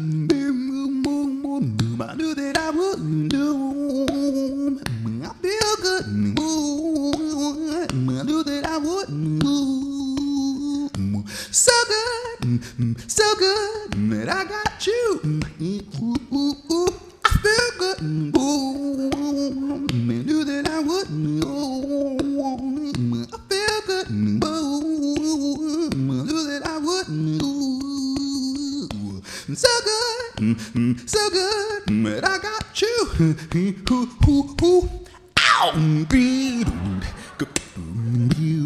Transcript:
I knew that I wouldn't do. I feel good. I knew that I wouldn't do. So good, so good that I got you. I feel good. I knew that I wouldn't. I feel good. I knew that I wouldn't. So good, so good that I got you. Ow!